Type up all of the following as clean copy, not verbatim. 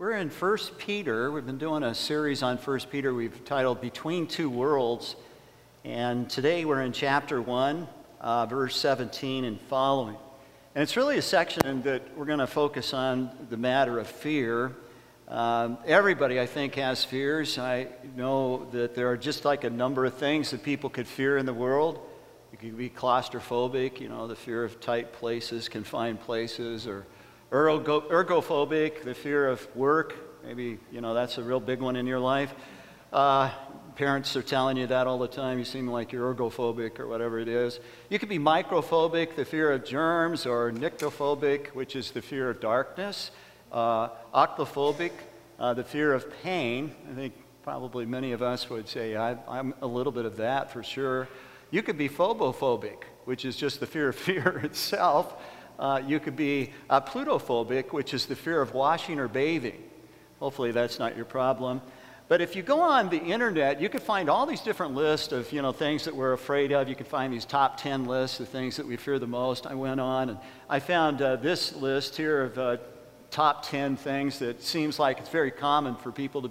We're in 1 Peter. We've been doing a series on 1 Peter we've titled Between Two Worlds. And today we're in chapter 1, verse 17 and following. And it's really a section that we're going to focus on the matter of fear. Everybody, I think, has fears. I know that there are just like a number of things that people could fear in the world. You could be claustrophobic, the fear of tight places, confined places, or ergophobic, the fear of work. Maybe, that's a real big one in your life. Parents are telling you that all the time. You seem like you're ergophobic or whatever it is. You could be microphobic, the fear of germs, or nyctophobic, which is the fear of darkness. Octophobic, the fear of pain. I think probably many of us would say, I'm a little bit of that for sure. You could be phobophobic, which is just the fear of fear itself. You could be plutophobic, which is the fear of washing or bathing. Hopefully that's not your problem. But if you go on the internet, you could find all these different lists of things that we're afraid of. You can find these top 10 lists of things that we fear the most. I went on and I found this list here of top 10 things that seems like it's very common for people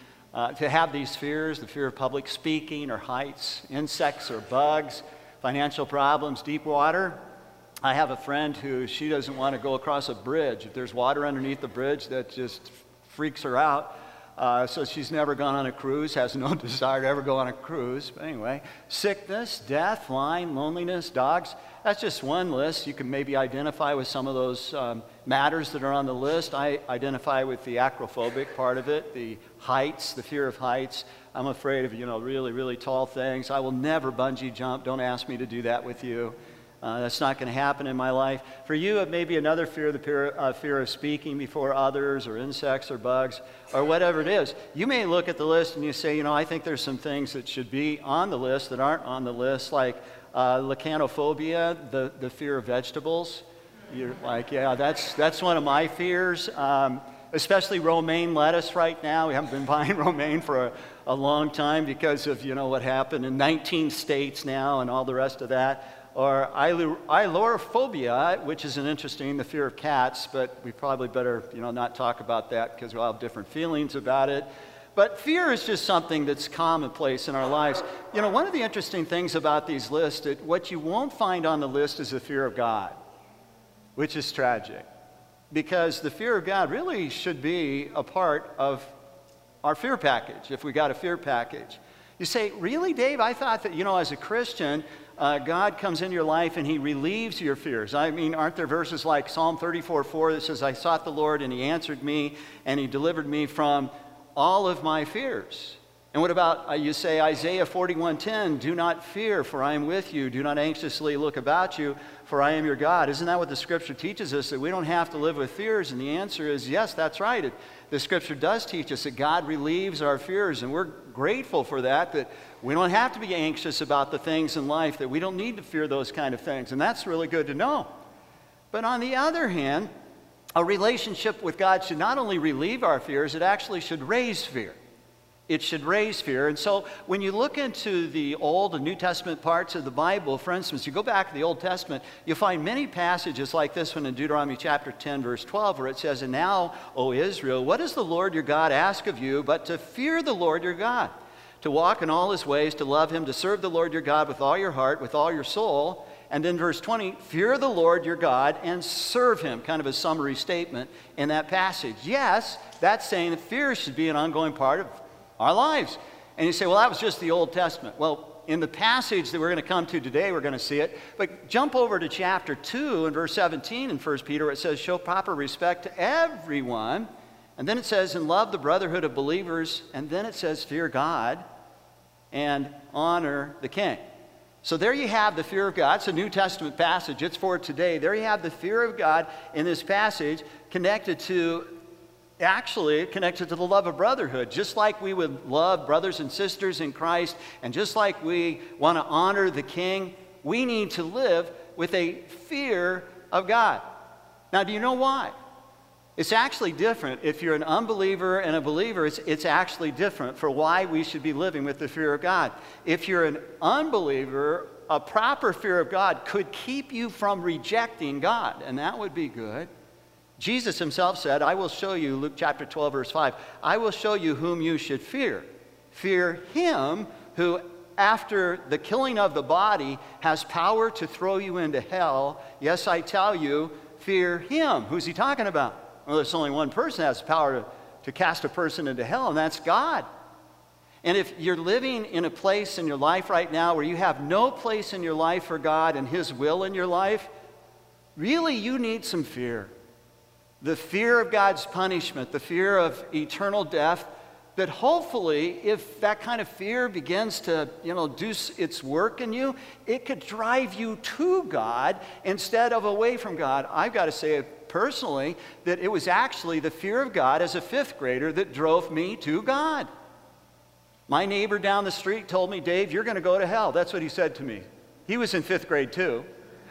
to have these fears: the fear of public speaking or heights, insects or bugs, financial problems, deep water. I have a friend who she doesn't want to go across a bridge. If there's water underneath the bridge, that just freaks her out. So she's never gone on a cruise, has no desire to ever go on a cruise. But anyway, sickness, death, lying, loneliness, dogs. That's just one list. You can maybe identify with some of those matters that are on the list. I identify with the acrophobic part of it, the heights, the fear of heights. I'm afraid of, really, really tall things. I will never bungee jump. Don't ask me to do that with you. That's not going to happen in my life. For you, it may be another fear, the fear of speaking before others, or insects or bugs, or whatever it is. You may look at the list and you say, I think there's some things that should be on the list that aren't on the list, like lecanophobia, the fear of vegetables. You're like, yeah, that's one of my fears. Especially romaine lettuce right now. We haven't been buying romaine for a long time because of, what happened in 19 states now and all the rest of that. Or ailurophobia, which is the fear of cats, but we probably better, not talk about that because we'll have different feelings about it. But fear is just something that's commonplace in our lives. One of the interesting things about these lists, what you won't find on the list is the fear of God, which is tragic. Because the fear of God really should be a part of our fear package, if we got a fear package. You say, really, Dave? I thought that, as a Christian, God comes into your life and he relieves your fears. I mean, aren't there verses like Psalm 34:4 that says, I sought the Lord and he answered me and he delivered me from all of my fears? And what about, you say, Isaiah 41:10, do not fear, for I am with you. Do not anxiously look about you, for I am your God. Isn't that what the Scripture teaches us, that we don't have to live with fears? And the answer is yes, that's right. The Scripture does teach us that God relieves our fears, and we're grateful for that we don't have to be anxious about the things in life, that we don't need to fear those kind of things. And that's really good to know. But on the other hand, a relationship with God should not only relieve our fears, it actually should raise fear. It should raise fear. And so when you look into the Old and New Testament parts of the Bible, for instance, you go back to the Old Testament, you'll find many passages like this one in Deuteronomy chapter 10, verse 12, where it says, And now, O Israel, what does the Lord your God ask of you but to fear the Lord your God, to walk in all his ways, to love him, to serve the Lord your God with all your heart, with all your soul. And then verse 20, fear the Lord your God and serve him, kind of a summary statement in that passage. Yes, that's saying that fear should be an ongoing part of our lives. And you say, well, that was just the Old Testament. Well, in the passage that we're going to come to today, we're going to see it. But jump over to chapter 2 and verse 17 in 1 Peter, where it says, show proper respect to everyone. And then it says, and love the brotherhood of believers. And then it says, fear God and honor the king. So there you have the fear of God. It's a New Testament passage. It's for today. There you have the fear of God in this passage connected to the love of brotherhood. Just like we would love brothers and sisters in Christ, and just like we want to honor the king, we need to live with a fear of God. Now, do you know why? It's actually different. If you're an unbeliever and a believer, it's actually different for why we should be living with the fear of God. If you're an unbeliever, a proper fear of God could keep you from rejecting God, and that would be good. Jesus himself said, I will show you, Luke chapter 12, verse 5, I will show you whom you should fear. Fear him who, after the killing of the body, has power to throw you into hell. Yes, I tell you, fear him. Who's he talking about? Well, there's only one person that has power to cast a person into hell, and that's God. And if you're living in a place in your life right now where you have no place in your life for God and his will in your life, really you need some fear. The fear of God's punishment, the fear of eternal death, that hopefully if that kind of fear begins to, do its work in you, it could drive you to God instead of away from God. I've got to say personally that it was actually the fear of God as a fifth grader that drove me to God. My neighbor down the street told me, Dave, you're going to go to hell. That's what he said to me. He was in fifth grade too.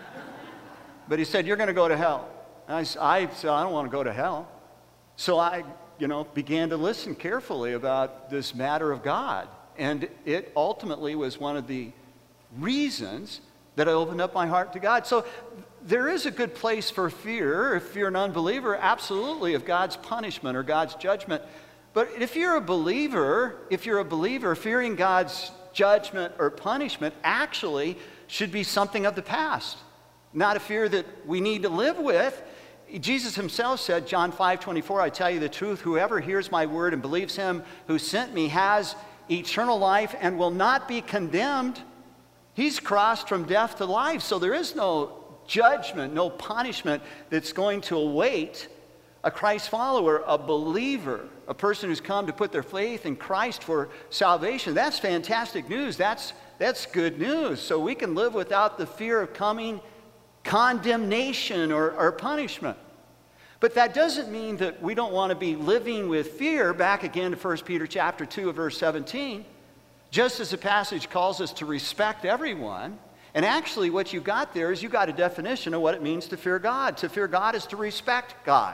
But he said, you're going to go to hell. And I said, I don't want to go to hell. So I began to listen carefully about this matter of God. And it ultimately was one of the reasons that I opened up my heart to God. So there is a good place for fear, if you're an unbeliever, absolutely, of God's punishment or God's judgment. But if you're a believer, fearing God's judgment or punishment actually should be something of the past, not a fear that we need to live with. Jesus himself said, John 5:24, I tell you the truth, whoever hears my word and believes him who sent me has eternal life and will not be condemned. He's crossed from death to life, so there is no judgment, no punishment that's going to await a Christ follower, a believer, a person who's come to put their faith in Christ for salvation. That's fantastic news. That's good news. So we can live without the fear of coming condemnation or punishment. But that doesn't mean that we don't want to be living with fear. Back again to 1 Peter chapter 2, verse 17. Just as the passage calls us to respect everyone, and actually what you got there is you got a definition of what it means to fear God. To fear God is to respect God.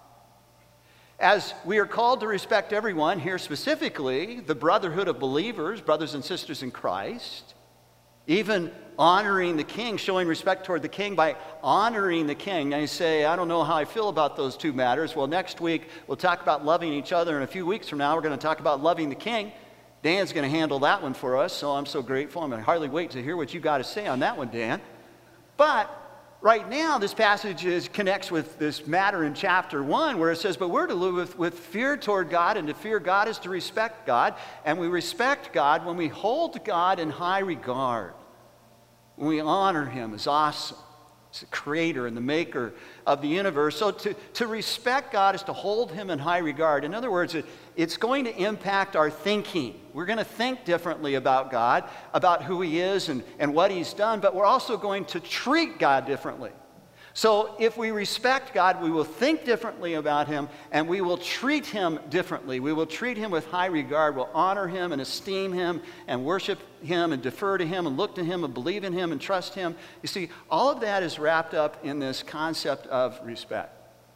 As we are called to respect everyone, here specifically, the brotherhood of believers, brothers and sisters in Christ, even honoring the king, showing respect toward the king by honoring the king. Now you say, I don't know how I feel about those two matters. Well, next week we'll talk about loving each other, and a few weeks from now we're going to talk about loving the king. Dan's going to handle that one for us, so I'm so grateful. I'm going to hardly wait to hear what you got to say on that one, Dan. But right now, this passage connects with this matter in chapter 1 where it says, but we're to live with fear toward God, and to fear God is to respect God. And we respect God when we hold God in high regard, when we honor him as awesome, as the creator and the maker of the universe. So to respect God is to hold him in high regard. In other words, it's going to impact our thinking. We're going to think differently about God, about who he is and what he's done, but we're also going to treat God differently. So if we respect God, we will think differently about him, and we will treat him differently. We will treat him with high regard. We'll honor him and esteem him and worship him and defer to him and look to him and believe in him and trust him. You see, all of that is wrapped up in this concept of respect.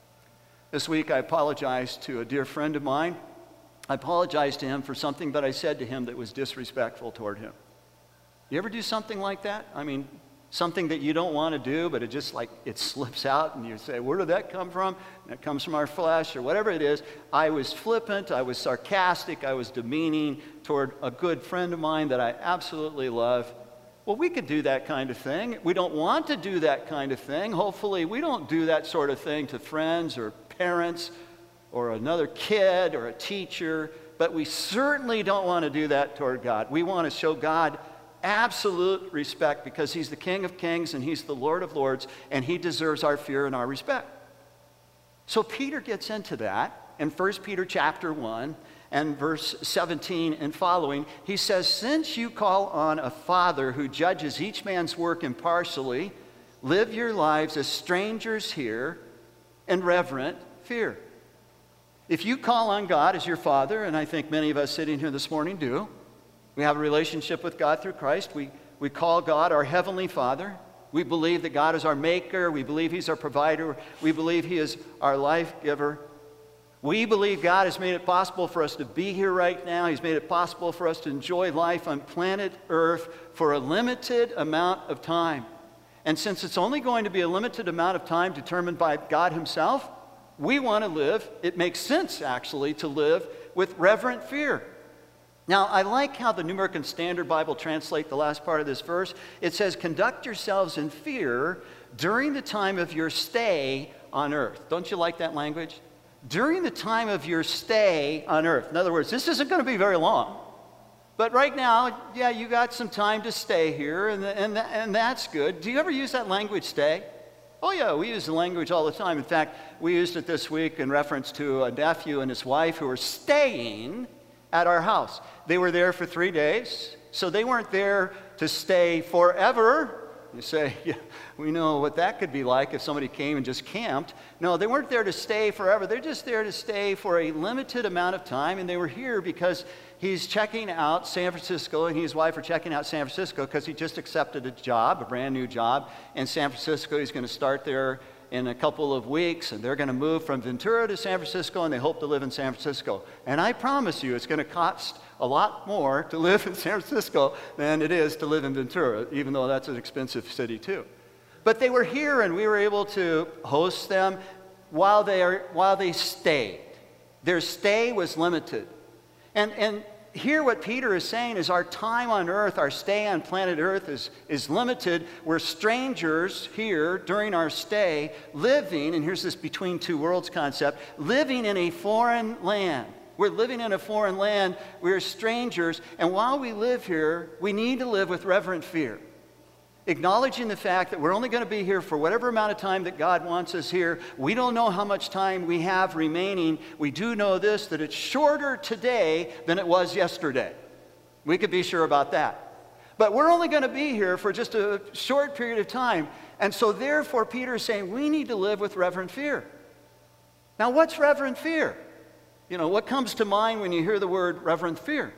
This week I apologized to a dear friend of mine. I apologized to him for something that I said to him that was disrespectful toward him. You ever do something like that? I mean, something that you don't want to do, but it just it slips out and you say, where did that come from? And it comes from our flesh or whatever it is. I was flippant, I was sarcastic, I was demeaning toward a good friend of mine that I absolutely love. Well, we could do that kind of thing. We don't want to do that kind of thing. Hopefully, we don't do that sort of thing to friends or parents or another kid or a teacher, but we certainly don't want to do that toward God. We want to show God absolute respect because he's the King of Kings and he's the Lord of Lords, and he deserves our fear and our respect. So Peter gets into that in 1 Peter chapter 1 and verse 17 and following. He says, since you call on a Father who judges each man's work impartially, live your lives as strangers here in reverent fear. If you call on God as your Father, and I think many of us sitting here this morning do, we have a relationship with God through Christ. We call God our Heavenly Father. We believe that God is our Maker. We believe he's our provider. We believe he is our life giver. We believe God has made it possible for us to be here right now. He's made it possible for us to enjoy life on planet Earth for a limited amount of time. And since it's only going to be a limited amount of time determined by God himself, We want to live, it makes sense actually, to live with reverent fear. Now, I like how the New American Standard Bible translates the last part of this verse. It says, conduct yourselves in fear during the time of your stay on earth. Don't you like that language? During the time of your stay on earth. In other words, this isn't going to be very long. But right now, yeah, you got some time to stay here, and that's good. Do you ever use that language, stay? Oh yeah, we use the language all the time. In fact, we used it this week in reference to a nephew and his wife who were staying at our house. They were there for 3 days, so they weren't there to stay forever. You say, yeah, we know what that could be like if somebody came and just camped. No, they weren't there to stay forever. They're just there to stay for a limited amount of time, and they were here because he's checking out San Francisco, and he and his wife are checking out San Francisco because he just accepted a job, a brand new job in San Francisco. He's going to start there in a couple of weeks, and they're going to move from Ventura to San Francisco, and they hope to live in San Francisco. And I promise you, it's going to cost a lot more to live in San Francisco than it is to live in Ventura, even though that's an expensive city too. But they were here, and we were able to host them while they stayed. Their stay was limited. And here what Peter is saying is our time on earth, our stay on planet earth is limited. We're strangers here during our stay, living, and here's this between two worlds concept, living in a foreign land. We're living in a foreign land. We're strangers. And while we live here, we need to live with reverent fear, acknowledging the fact that we're only going to be here for whatever amount of time that God wants us here. We don't know how much time we have remaining. We do know this, that it's shorter today than it was yesterday. We could be sure about that. But we're only going to be here for just a short period of time. And so therefore, Peter is saying we need to live with reverent fear. Now, what's reverent fear? You know, what comes to mind when you hear the word reverent fear?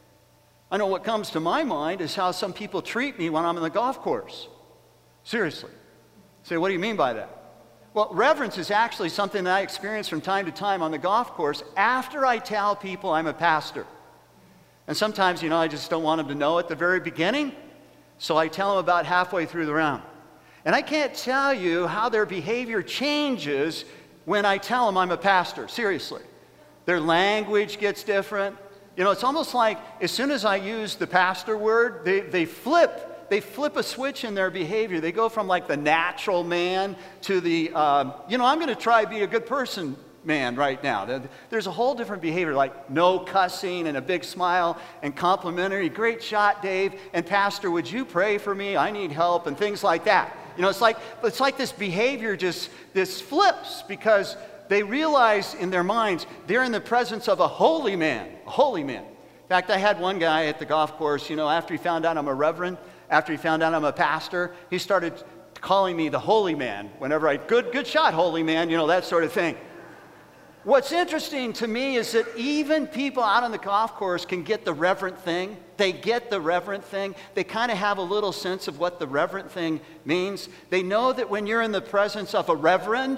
I know what comes to my mind is how some people treat me when I'm on the golf course. Seriously. Say, what do you mean by that? Well, reverence is actually something that I experience from time to time on the golf course after I tell people I'm a pastor. And sometimes, you know, I just don't want them to know at the very beginning, so I tell them about halfway through the round. And I can't tell you how their behavior changes when I tell them I'm a pastor. Seriously. Their language gets different. You know, it's almost like as soon as I use the pastor word, they flip a switch in their behavior. They go from like the natural man to the, you know, I'm going to try to be a good person man right now. There's a whole different behavior, like no cussing and a big smile and complimentary, great shot, Dave, and Pastor, would you pray for me? I need help, and things like that. You know, it's like this behavior this flips because they realize in their minds they're in the presence of a holy man, a holy man. In fact, I had one guy at the golf course, you know, after he found out I'm a reverend, after he found out I'm a pastor, he started calling me the holy man whenever good shot, holy man, you know, that sort of thing. What's interesting to me is that even people out on the golf course can get the reverent thing. They get the reverent thing. They kind of have a little sense of what the reverent thing means. They know that when you're in the presence of a reverend,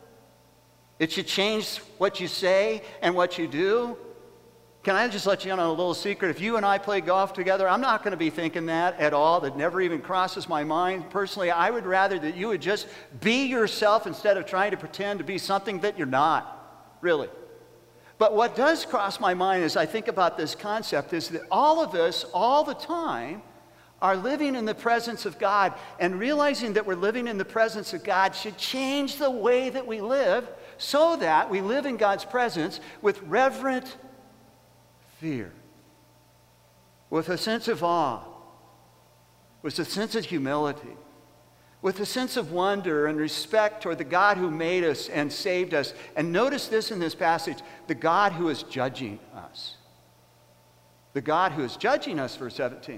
it should change what you say and what you do. Can I just let you in on a little secret? If you and I play golf together, I'm not going to be thinking that at all. That never even crosses my mind. Personally, I would rather that you would just be yourself instead of trying to pretend to be something that you're not, really. But what does cross my mind as I think about this concept is that all of us, all the time, are living in the presence of God. And realizing that we're living in the presence of God should change the way that we live, so that we live in God's presence with reverent fear, with a sense of awe, with a sense of humility, with a sense of wonder and respect toward the God who made us and saved us. And notice this in this passage, the God who is judging us. The God who is judging us, verse 17.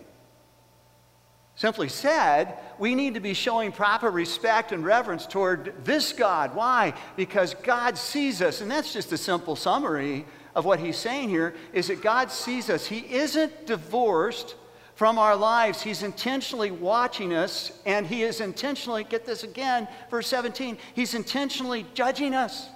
Simply said, we need to be showing proper respect and reverence toward this God. Why? Because God sees us. And that's just a simple summary of what he's saying here, is that God sees us. He isn't divorced from our lives. He's intentionally watching us, and he is intentionally, get this again, verse 17, he's intentionally judging us.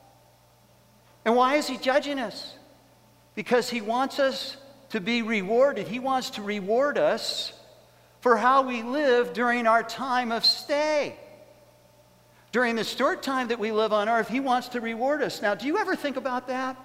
And why is he judging us? Because he wants us to be rewarded. He wants to reward us for how we live during our time of stay. During the short time that we live on earth, he wants to reward us. Now, do you ever think about that?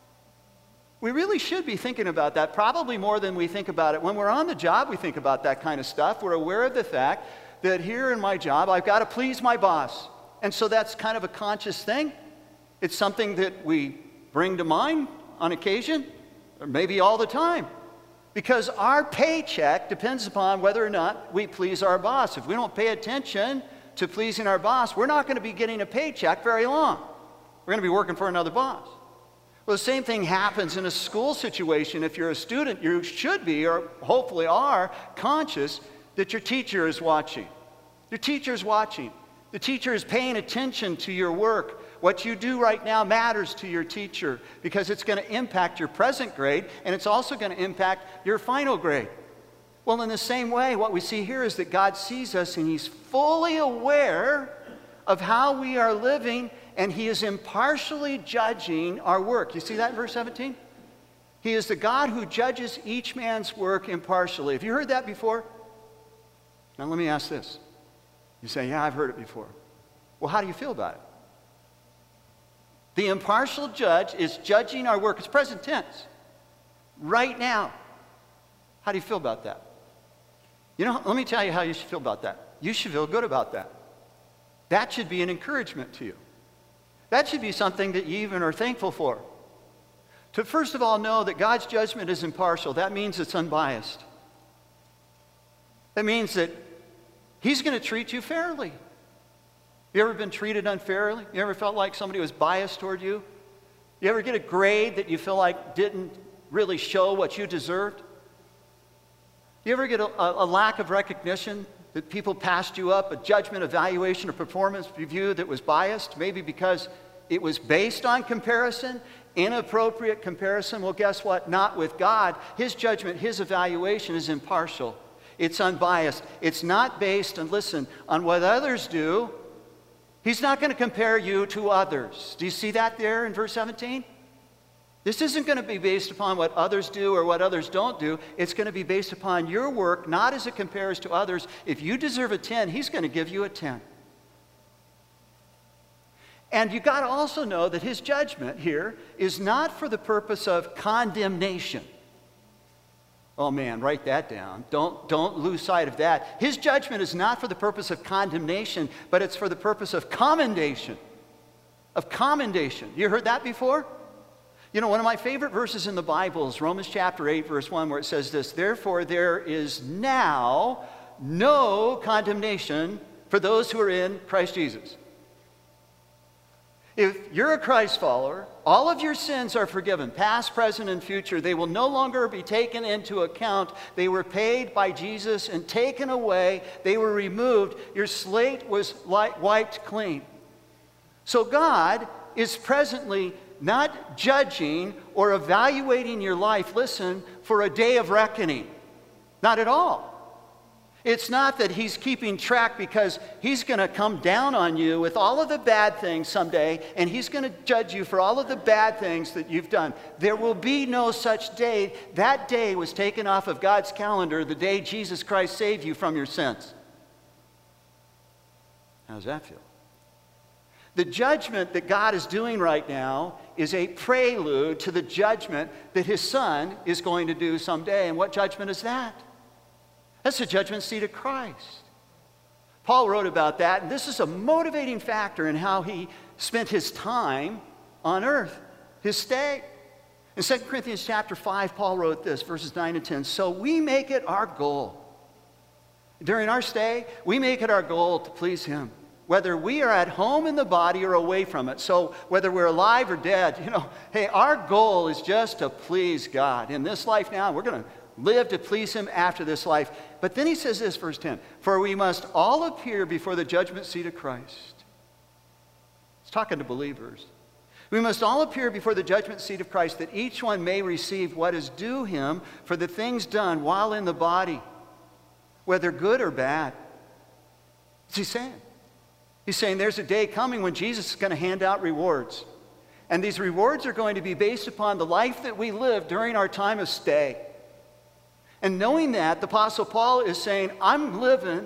We really should be thinking about that, probably more than we think about it. When we're on the job, we think about that kind of stuff. We're aware of the fact that here in my job, I've got to please my boss. And so that's kind of a conscious thing. It's something that we bring to mind on occasion, or maybe all the time. Because our paycheck depends upon whether or not we please our boss. If we don't pay attention to pleasing our boss, we're not going to be getting a paycheck very long. We're going to be working for another boss. Well, the same thing happens in a school situation. If you're a student, you should be, or hopefully are, conscious that your teacher is watching. Your teacher is watching. The teacher is paying attention to your work. What you do right now matters to your teacher because it's going to impact your present grade, and it's also going to impact your final grade. Well, in the same way, what we see here is that God sees us and he's fully aware of how we are living, and he is impartially judging our work. You see that in verse 17? He is the God who judges each man's work impartially. Have you heard that before? Now let me ask this. You say, yeah, I've heard it before. Well, how do you feel about it? The impartial judge is judging our work. It's present tense. Right now. How do you feel about that? You know, let me tell you how you should feel about that. You should feel good about that. That should be an encouragement to you. That should be something that you even are thankful for. To first of all know that God's judgment is impartial. That means it's unbiased. That means that he's going to treat you fairly. You ever been treated unfairly? You ever felt like somebody was biased toward you? You ever get a grade that you feel like didn't really show what you deserved? You ever get a lack of recognition, that people passed you up, a judgment, evaluation, or performance review that was biased, maybe because it was based on comparison, inappropriate comparison? Well, guess what? Not with God. His judgment, his evaluation is impartial. It's unbiased. It's not based, and listen, on what others do. He's not going to compare you to others. Do you see that there in verse 17? This isn't going to be based upon what others do or what others don't do. It's going to be based upon your work, not as it compares to others. If you deserve a 10, he's going to give you a 10. And you've got to also know that his judgment here is not for the purpose of condemnation. Oh man, write that down. Don't lose sight of that. His judgment is not for the purpose of condemnation, but it's for the purpose of commendation. Of commendation. You heard that before? You know, one of my favorite verses in the Bible is Romans chapter 8, verse 1, where it says this, "Therefore there is now no condemnation for those who are in Christ Jesus." If you're a Christ follower, all of your sins are forgiven, past, present, and future. They will no longer be taken into account. They were paid by Jesus and taken away. They were removed. Your slate was wiped clean. So God is presently not judging or evaluating your life, listen, for a day of reckoning. Not at all. It's not that he's keeping track because he's going to come down on you with all of the bad things someday, and he's going to judge you for all of the bad things that you've done. There will be no such day. That day was taken off of God's calendar the day Jesus Christ saved you from your sins. How does that feel? The judgment that God is doing right now is a prelude to the judgment that his Son is going to do someday. And what judgment is that? That's the judgment seat of Christ. Paul wrote about that, and this is a motivating factor in how he spent his time on earth, his stay. In 2 Corinthians chapter 5, Paul wrote this, verses 9 and 10, "So we make it our goal." During our stay, we make it our goal to please him, whether we are at home in the body or away from it. So whether we're alive or dead, hey, our goal is just to please God. In this life now, we're going to live to please him after this life. But then he says this, verse 10, "For we must all appear before the judgment seat of Christ." He's talking to believers. "We must all appear before the judgment seat of Christ, that each one may receive what is due him for the things done while in the body, whether good or bad." What's he saying? He's saying there's a day coming when Jesus is going to hand out rewards. And these rewards are going to be based upon the life that we live during our time of stay. And knowing that, the Apostle Paul is saying, I'm living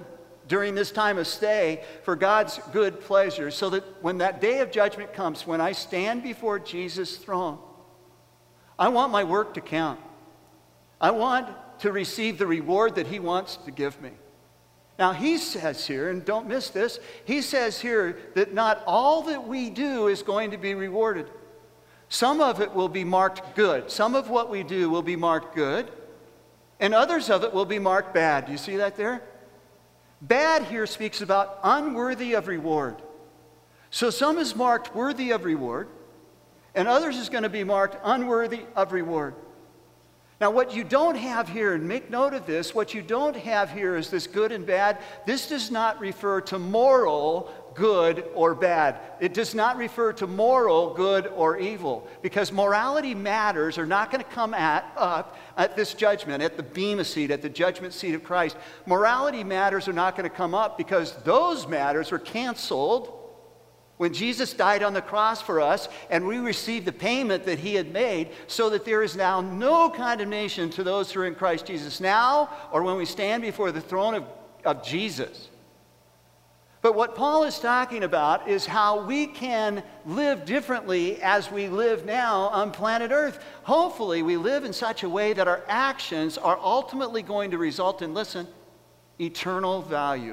during this time of stay for God's good pleasure, so that when that day of judgment comes, when I stand before Jesus' throne, I want my work to count. I want to receive the reward that he wants to give me. Now, he says here, and don't miss this, he says here that not all that we do is going to be rewarded. Some of it will be marked good. Some of what we do will be marked good, and others of it will be marked bad. Do you see that there? Bad here speaks about unworthy of reward. So some is marked worthy of reward, and others is going to be marked unworthy of reward. Now, what you don't have here, and make note of this, what you don't have here is this good and bad. This does not refer to moral good or bad. It does not refer to moral good or evil, because morality matters are not going to come up at this judgment, at the bema seat, at the judgment seat of Christ. Morality matters are not going to come up because those matters were canceled when Jesus died on the cross for us, and we received the payment that he had made, so that there is now no condemnation to those who are in Christ Jesus now, or when we stand before the throne of Jesus. But what Paul is talking about is how we can live differently as we live now on planet Earth. Hopefully, we live in such a way that our actions are ultimately going to result in, listen, eternal value.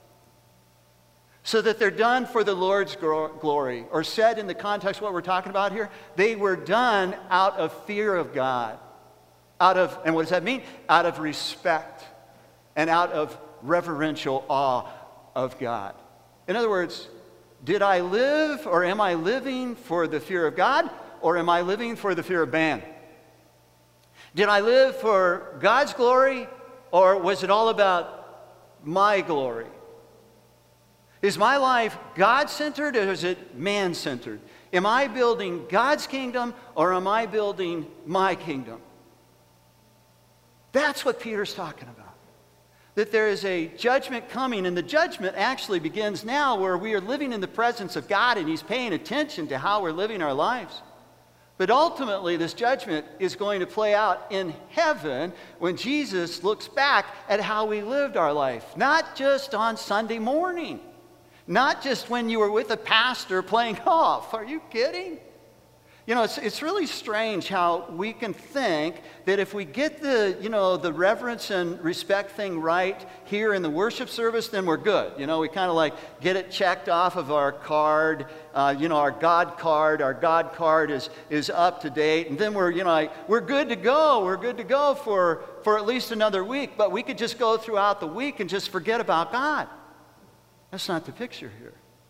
So that they're done for the Lord's glory. Or said in the context of what we're talking about here, they were done out of fear of God. And what does that mean? Out of respect and out of reverential awe of God. In other words, did I live, or am I living for the fear of God, or am I living for the fear of man? Did I live for God's glory, or was it all about my glory? Is my life God-centered, or is it man-centered? Am I building God's kingdom, or am I building my kingdom? That's what Peter's talking about. That there is a judgment coming, and the judgment actually begins now, where we are living in the presence of God and he's paying attention to how we're living our lives. But ultimately, this judgment is going to play out in heaven when Jesus looks back at how we lived our life. Not just on Sunday morning. Not just when you were with a pastor playing golf. Are you kidding? You know, it's really strange how we can think that if we get the reverence and respect thing right here in the worship service, then we're good. You know, we kind of like get it checked off of our card, our God card. Our God card is up to date. And then we're good to go. We're good to go for at least another week. But we could just go throughout the week and just forget about God. That's not the picture here.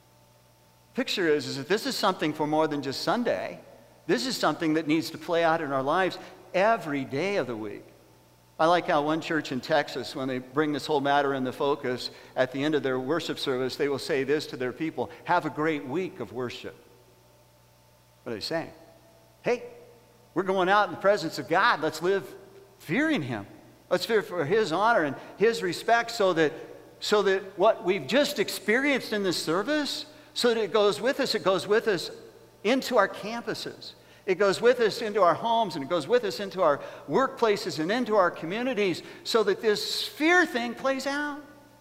The picture is that this is something for more than just Sunday. This is something that needs to play out in our lives every day of the week. I like how one church in Texas, when they bring this whole matter into focus, at the end of their worship service, they will say this to their people: have a great week of worship. What are they saying? Hey, we're going out in the presence of God. Let's live fearing him. Let's fear for his honor and his respect, so that what we've just experienced in this service, so that it goes with us into our campuses. It goes with us into our homes, and it goes with us into our workplaces and into our communities, so that this fear thing plays out.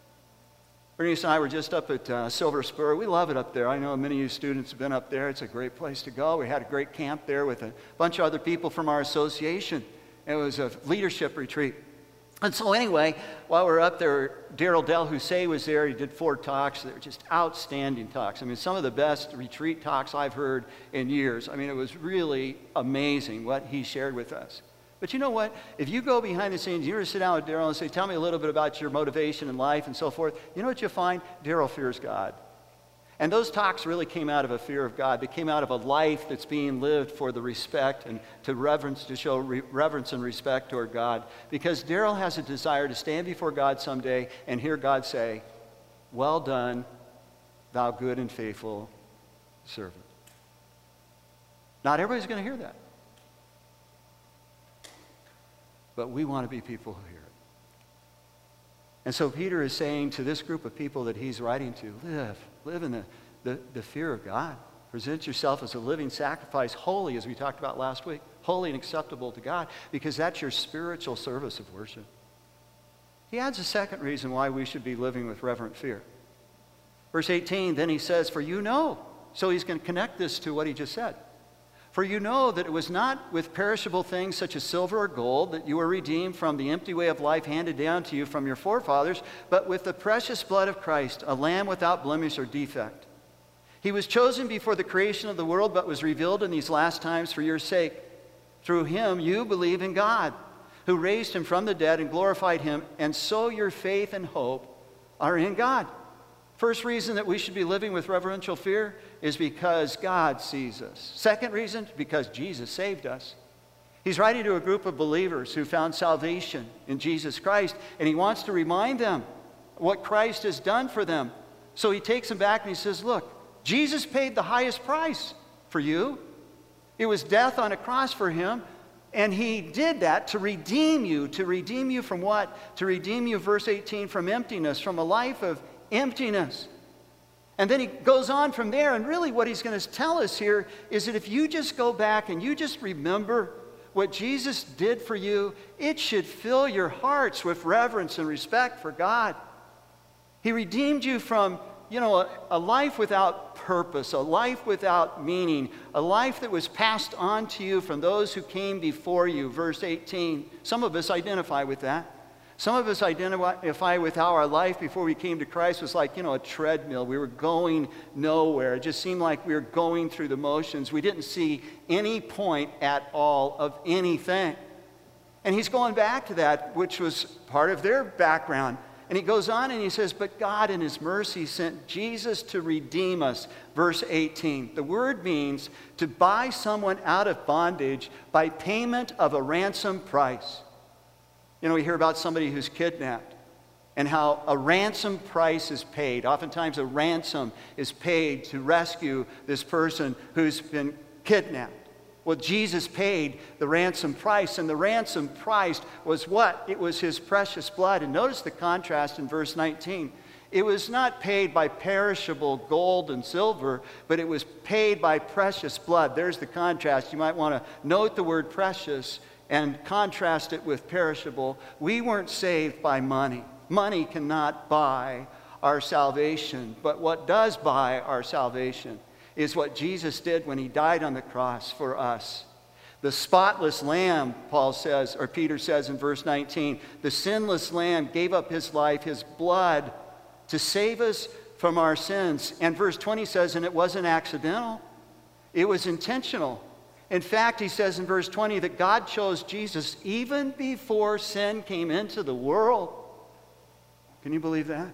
Bernice and I were just up at Silver Spur. We love it up there. I know many of you students have been up there. It's a great place to go. We had a great camp there with a bunch of other people from our association. It was a leadership retreat. And so anyway, while we were up there, Daryl Del Hussein was there. He did 4 talks. They were just outstanding talks. I mean, some of the best retreat talks I've heard in years. I mean, it was really amazing what he shared with us. But you know what? If you go behind the scenes, you were to sit down with Daryl and say, tell me a little bit about your motivation in life and so forth, you know what you'll find? Daryl fears God. And those talks really came out of a fear of God. They came out of a life that's being lived for the respect and to show reverence and respect toward God. Because Daryl has a desire to stand before God someday and hear God say, well done, thou good and faithful servant. Not everybody's going to hear that. But we want to be people who hear it. And so Peter is saying to this group of people that he's writing to, live in the fear of God. Present yourself as a living sacrifice, holy, as we talked about last week, holy and acceptable to God, because that's your spiritual service of worship. he adds a second reason why we should be living with reverent fear. Verse 18, then he says, for you know. So he's going to connect this to what he just said. For you know that it was not with perishable things such as silver or gold that you were redeemed from the empty way of life handed down to you from your forefathers, but with the precious blood of Christ, a lamb without blemish or defect. He was chosen before the creation of the world, but was revealed in these last times for your sake. Through him you believe in God, who raised him from the dead and glorified him, and so your faith and hope are in God. First reason that we should be living with reverential fear is because God sees us. Second reason, because Jesus saved us. He's writing to a group of believers who found salvation in Jesus Christ, and he wants to remind them what Christ has done for them. So he takes them back and he says, look, Jesus paid the highest price for you. It was death on a cross for him, and he did that to redeem you. To redeem you from what? To redeem you, verse 18, from emptiness, from a life of emptiness. And then he goes on from there, and really what he's going to tell us here is that if you just go back and you just remember what Jesus did for you, it should fill your hearts with reverence and respect for God. He redeemed you from, a life without purpose, a life without meaning, a life that was passed on to you from those who came before you, verse 18. Some of us identify with that. Some of us identify with how our life before we came to Christ was like, a treadmill. We were going nowhere. It just seemed like we were going through the motions. We didn't see any point at all of anything. And he's going back to that, which was part of their background. And he goes on and he says, but God in his mercy sent Jesus to redeem us. Verse 18. The word means to buy someone out of bondage by payment of a ransom price. We hear about somebody who's kidnapped and how a ransom price is paid. Oftentimes a ransom is paid to rescue this person who's been kidnapped. Well, Jesus paid the ransom price, and the ransom price was what? It was his precious blood. And notice the contrast in verse 19. It was not paid by perishable gold and silver, but it was paid by precious blood. There's the contrast. You might want to note the word precious and contrast it with perishable. We weren't saved by money. Money cannot buy our salvation, but what does buy our salvation is what Jesus did when he died on the cross for us. The spotless lamb, Paul says, or Peter says in verse 19, the sinless lamb gave up his life, his blood, to save us from our sins. And verse 20 says, and it wasn't accidental, it was intentional. In fact, he says in verse 20 that God chose Jesus even before sin came into the world. Can you believe that?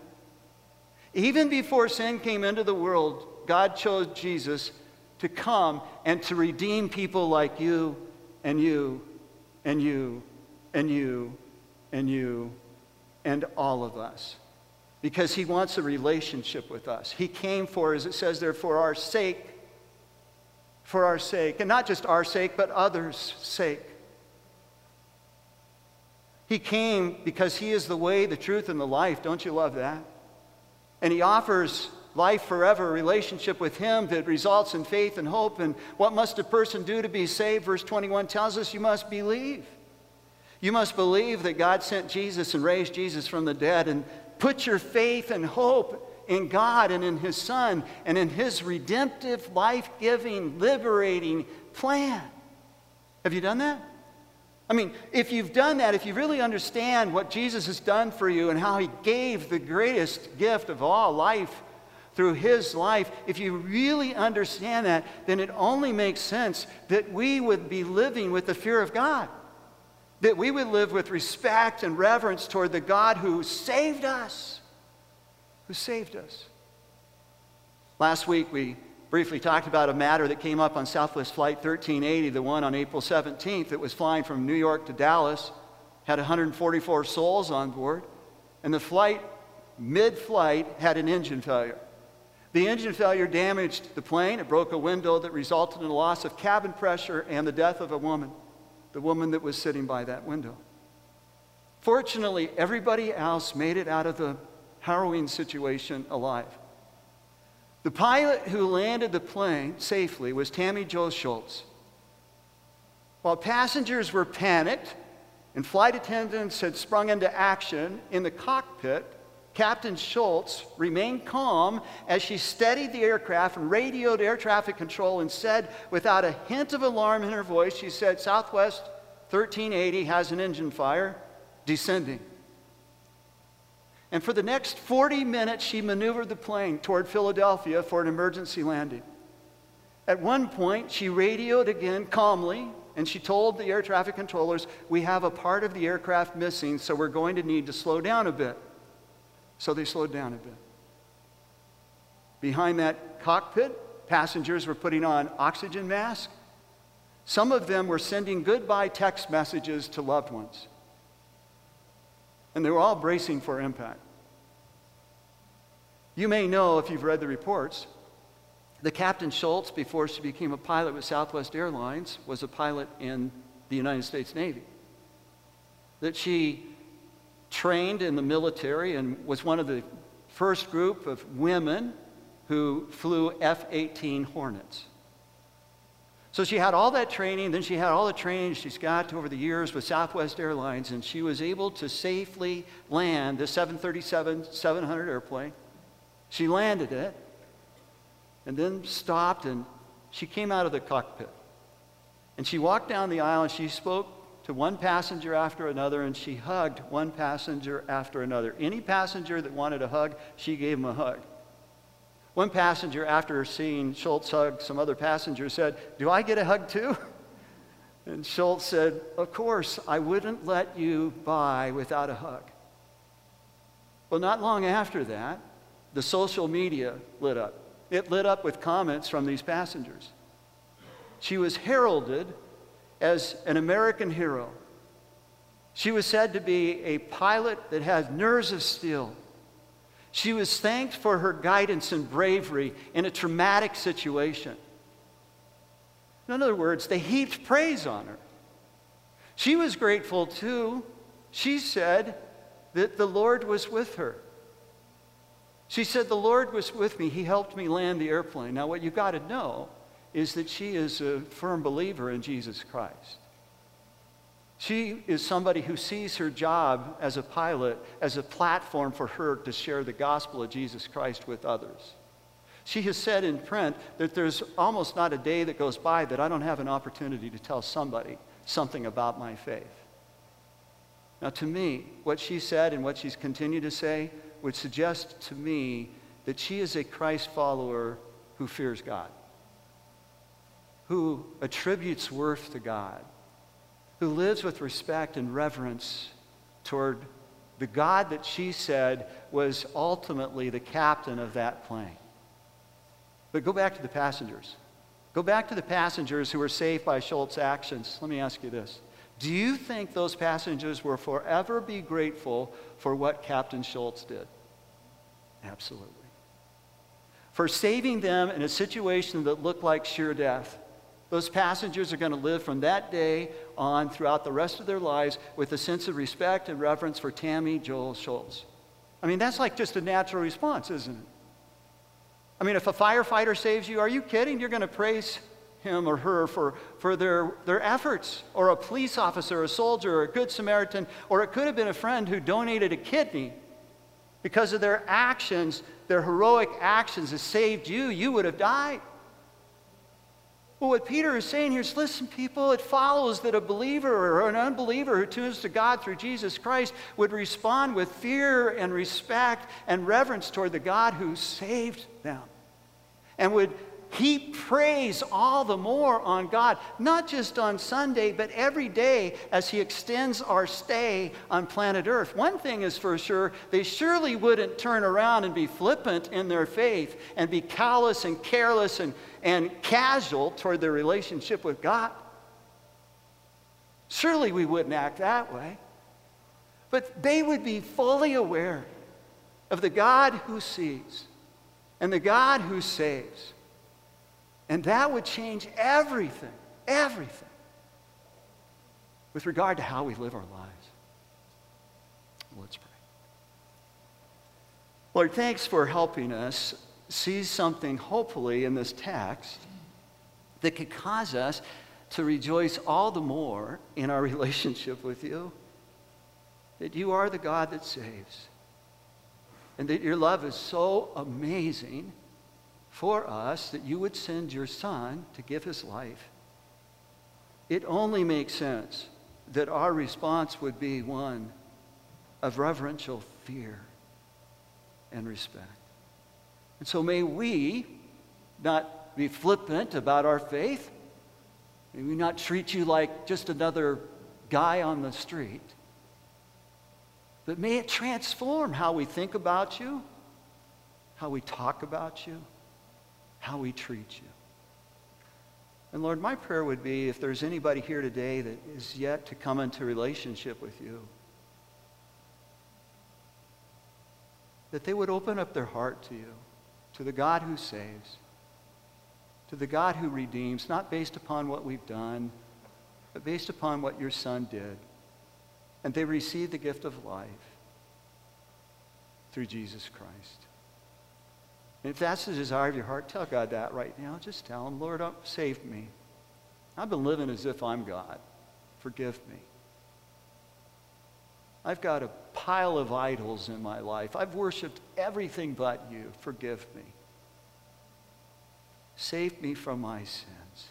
Even before sin came into the world, God chose Jesus to come and to redeem people like you and you and you and you and you and all of us. Because he wants a relationship with us. He came for, as it says there, for our sake. For our sake, and not just our sake, but others' sake. He came because he is the way, the truth, and the life. Don't you love that? And he offers life forever, a relationship with him that results in faith and hope. And what must a person do to be saved? Verse 21 tells us you must believe. You must believe that God sent Jesus and raised Jesus from the dead, and put your faith and hope in God and in his Son and in his redemptive, life-giving, liberating plan. Have you done that? I mean, if you've done that, if you really understand what Jesus has done for you and how he gave the greatest gift of all, life, through his life, if you really understand that, then it only makes sense that we would be living with the fear of God. That we would live with respect and reverence toward the God who saved us. Who saved us. Last week we briefly talked about a matter that came up on Southwest Flight 1380, the one on April 17th that was flying from New York to Dallas, had 144 souls on board, and the flight, mid-flight, had an engine failure. The engine failure damaged the plane. It broke a window that resulted in a loss of cabin pressure and the death of a woman, the woman that was sitting by that window. Fortunately, everybody else made it out of the harrowing situation alive. The pilot who landed the plane safely was Tammy Jo Schultz. While passengers were panicked and flight attendants had sprung into action in the cockpit, Captain Schultz remained calm as she steadied the aircraft and radioed air traffic control and said, without a hint of alarm in her voice, she said, Southwest 1380 has an engine fire, descending. And for the next 40 minutes, she maneuvered the plane toward Philadelphia for an emergency landing. At one point, she radioed again calmly, and she told the air traffic controllers, we have a part of the aircraft missing, so we're going to need to slow down a bit. So they slowed down a bit. Behind that cockpit, passengers were putting on oxygen masks. Some of them were sending goodbye text messages to loved ones. And they were all bracing for impact. You may know, if you've read the reports, that Captain Schultz, before she became a pilot with Southwest Airlines, was a pilot in the United States Navy. That she trained in the military and was one of the first group of women who flew F-18 Hornets. So she had all that training, then she had all the training she's got over the years with Southwest Airlines, and she was able to safely land the 737-700 airplane. She landed it, and then stopped, and she came out of the cockpit. And she walked down the aisle, and she spoke to one passenger after another, and she hugged one passenger after another. Any passenger that wanted a hug, she gave him a hug. One passenger, after seeing Schultz hug some other passengers, said, do I get a hug too? And Schultz said, of course, I wouldn't let you by without a hug. Well, not long after that, the social media lit up. It lit up with comments from these passengers. She was heralded as an American hero. She was said to be a pilot that had nerves of steel. She was thanked for her guidance and bravery in a traumatic situation. In other words, they heaped praise on her. She was grateful too. She said that the Lord was with her. She said, the Lord was with me. He helped me land the airplane. Now, what you've got to know is that she is a firm believer in Jesus Christ. She is somebody who sees her job as a pilot as a platform for her to share the gospel of Jesus Christ with others. She has said in print that there's almost not a day that goes by that I don't have an opportunity to tell somebody something about my faith. Now, to me, what she said and what she's continued to say would suggest to me that she is a Christ follower who fears God, who attributes worth to God, who lives with respect and reverence toward the God that she said was ultimately the captain of that plane. But go back to the passengers. Go back to the passengers who were saved by Schultz's actions. Let me ask you this. Do you think those passengers will forever be grateful for what Captain Schultz did? Absolutely. For saving them in a situation that looked like sheer death. Those passengers are going to live from that day on throughout the rest of their lives with a sense of respect and reverence for Tammy Joel Schultz. I mean, that's like just a natural response, isn't it? I mean, if a firefighter saves you, are you kidding? You're going to praise him or her for their efforts, or a police officer, a soldier, or a good Samaritan, or it could have been a friend who donated a kidney. Because of their actions, their heroic actions that saved you, you would have died. Well, what Peter is saying here is, listen, people, it follows that a believer or an unbeliever who tunes to God through Jesus Christ would respond with fear and respect and reverence toward the God who saved them, and would heap praise all the more on God, not just on Sunday, but every day as he extends our stay on planet Earth. One thing is for sure, they surely wouldn't turn around and be flippant in their faith and be callous and careless and casual toward their relationship with God. Surely we wouldn't act that way. But they would be fully aware of the God who sees and the God who saves. And that would change everything, everything, with regard to how we live our lives. Let's pray. Lord, thanks for helping us see something, hopefully, in this text that could cause us to rejoice all the more in our relationship with you, that you are the God that saves, and that your love is so amazing for us that you would send your Son to give his life. It only makes sense that our response would be one of reverential fear and respect. And so may we not be flippant about our faith. May we not treat you like just another guy on the street. But may it transform how we think about you, how we talk about you, how we treat you. And Lord, my prayer would be, if there's anybody here today that is yet to come into relationship with you, that they would open up their heart to you, to the God who saves, to the God who redeems, not based upon what we've done, but based upon what your Son did. And they receive the gift of life through Jesus Christ. And if that's the desire of your heart, tell God that right now. Just tell him, Lord, save me. I've been living as if I'm God. Forgive me. I've got a pile of idols in my life. I've worshiped everything but you. Forgive me. Save me from my sins.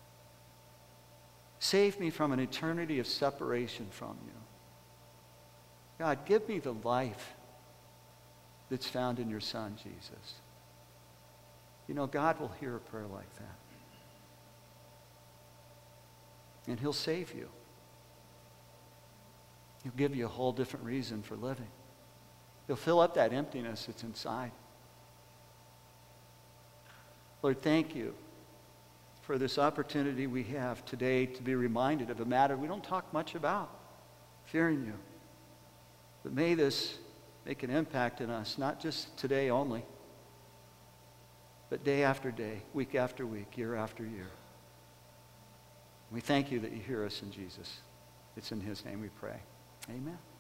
Save me from an eternity of separation from you. God, give me the life that's found in your Son, Jesus. You know, God will hear a prayer like that. And he'll save you. He'll give you a whole different reason for living. He'll fill up that emptiness that's inside. Lord, thank you for this opportunity we have today to be reminded of a matter we don't talk much about, fearing you. But may this make an impact in us, not just today only, but day after day, week after week, year after year. We thank you that you hear us in Jesus. It's in his name we pray. Amen.